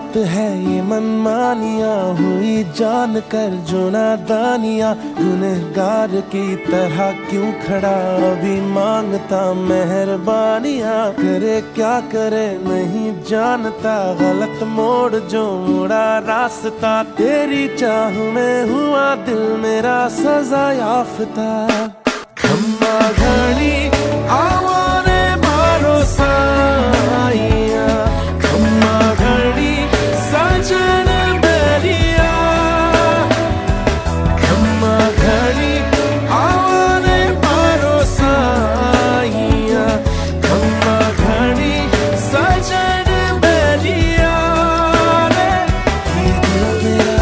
बात है ये मनमानिया, हुई जान कर जो नादानिया। गुनहगार की तरह क्यों खड़ा अभी मांगता मेहरबानिया। करे क्या करे नहीं जानता, गलत मोड़ जो मुड़ा रास्ता। तेरी चाह में हुआ दिल मेरा सजा याफ्ता। खम्मा घड़ी आवाने मारो साइया, खम्मा घड़ी सजन बेरिया। खम्मा घड़ी आवाने मारो साइया, खम्मा घड़ी सजन बेरिया। ये दिल मेरा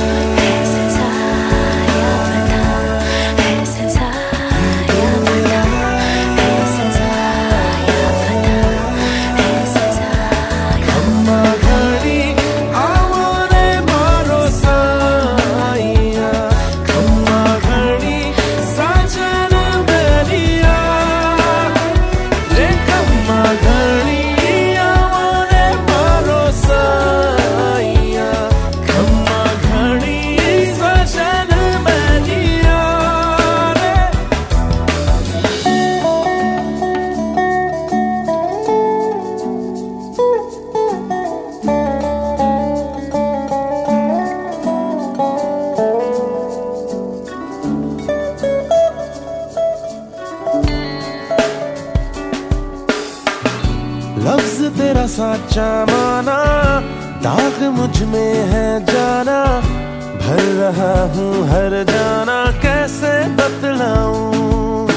लफ्ज तेरा साचा माना, दाग मुझ में है जाना। भर रहा हूँ हर जाना, कैसे बतलाऊं।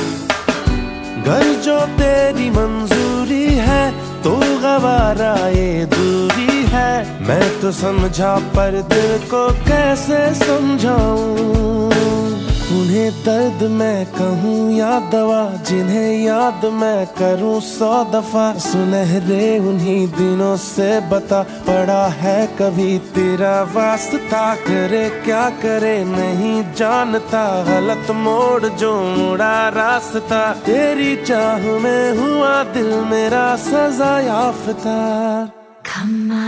गर जो तेरी मंजूरी है तो गवारा ये दूरी है। मैं तो समझा पर दिल को कैसे समझाऊं। उन्हें दर्द मैं कहूँ या दवा, जिन्हें याद मैं करूँ 100 दफा। सुनहरे उन्हीं दिनों से बता, पड़ा है कभी तेरा वास्ता। करे क्या करे नहीं जानता, गलत मोड़ जो मुड़ा रास्ता। तेरी चाह में हुआ दिल मेरा सजा याफ्ता। खम्मा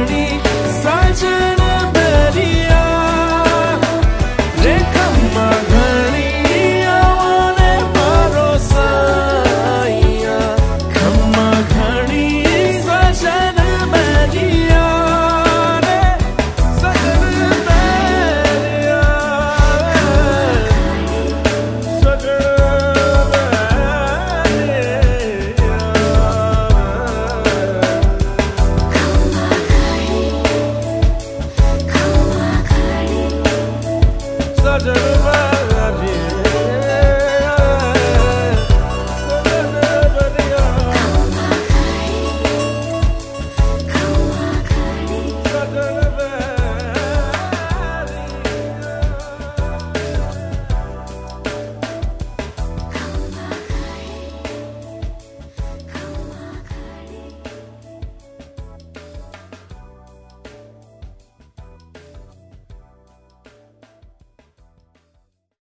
My